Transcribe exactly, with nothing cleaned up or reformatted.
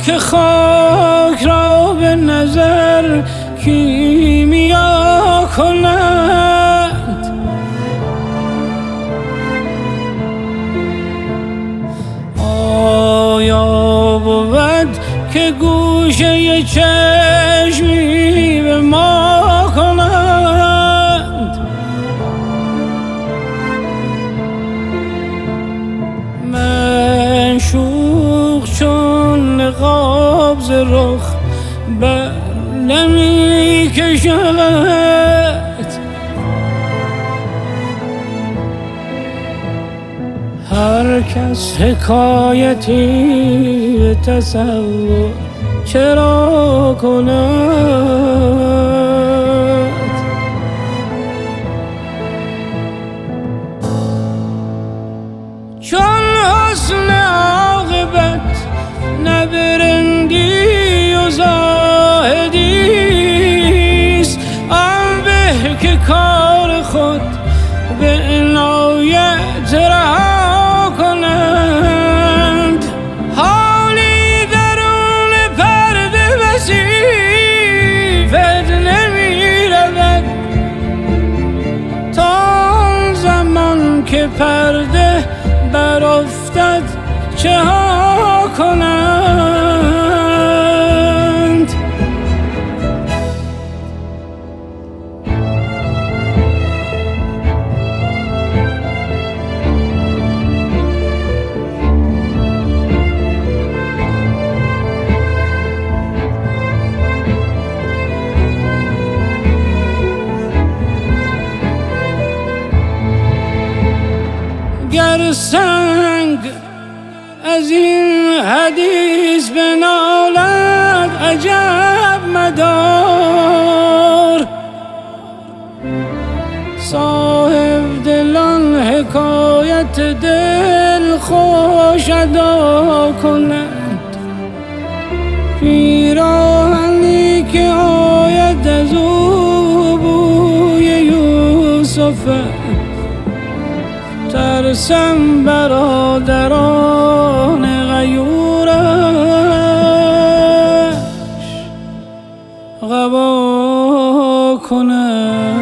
که خاک را به نظر کیمیا کند. آیا بود که گوشه چشمی به ما کند؟ منشوق چون نقاب ز رخ بر نمی کشد. هر کس حکایتی به تصور چرا کند؟ چون حسن عاقبت نه برندی و زاهدیست، آن به که کار خود به عنایت رها کنند. حالی درون پرده وصیفت نمی رود تا آن زمان که پرده برافتد چه ها کنند؟ گر سنگ از این حدیث بنالد عجب مدار، صاحب دلان حکایت دل خوش ادا کنند. پیراهنی که آید از او بوی یوسف، ترسم برادران غیورش قبا کنند.